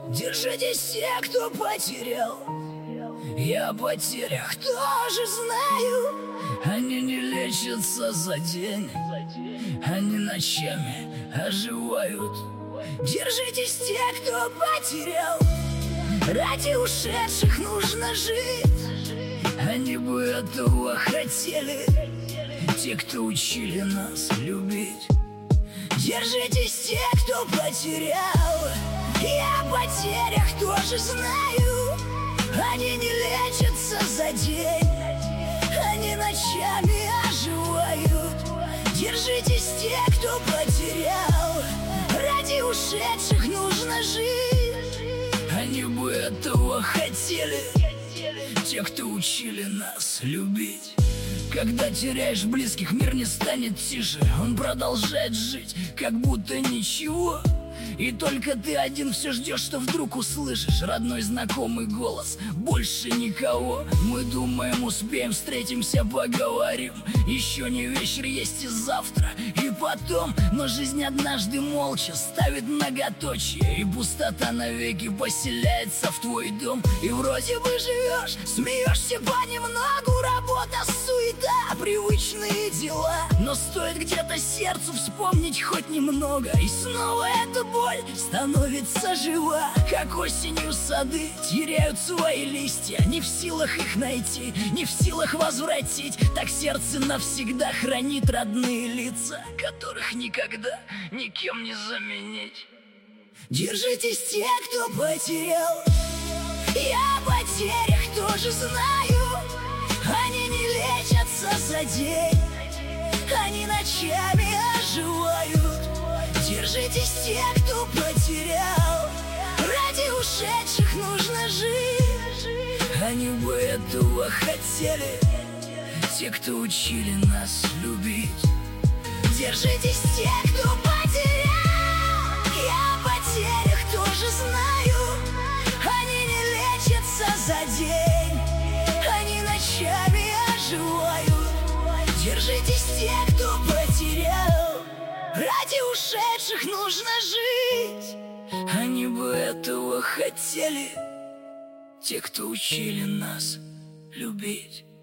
Держитесь все, кто потерял. Я о потерях тоже знаю. Они не лечатся за день, они ночами оживают. Держитесь те, кто потерял. Ради ушедших нужно жить. Они бы этого хотели, те, кто учили нас любить. Держитесь те, кто потерял. Я о потерях тоже знаю. Они не лечатся за день, они ночами оживают. Держитесь те, кто потерял. Ради ушедших нужно жить. Они бы этого хотели, те, кто учили нас любить. Когда теряешь близких, мир не станет тише. Он продолжает жить, как будто ничего. И только ты один все ждешь, что вдруг услышишь родной знакомый голос. Больше никого. Мы думаем, успеем, встретимся, поговорим. Еще не вечер, есть и завтра, и потом. Но жизнь однажды молча ставит многоточие, и пустота навеки поселяется в твой дом. И вроде бы живешь, смеешься понемногу. Работа, суета, привычные дела. Но стоит где-то сердцу вспомнить хоть немного, и снова эта боль становится жива. Как осенью сады теряют свои листья, не в силах их найти, не в силах возвратить. Так сердце навсегда хранит родные лица, которых никогда никем не заменить. Держитесь те, кто потерял. Я о потерях тоже знаю. Они не лечатся за день, они ночами оживают. Держитесь те, кто потерял. Ради ушедших нужно жить. Они бы этого хотели, те, кто учили нас любить. Держитесь те, кто потерял. Я о потерях тоже знаю. Они не лечатся за день, они ночами оживают. Держитесь те, кто потерял. Ради ушедших нужно жить. Они бы этого хотели, те, кто учили нас любить.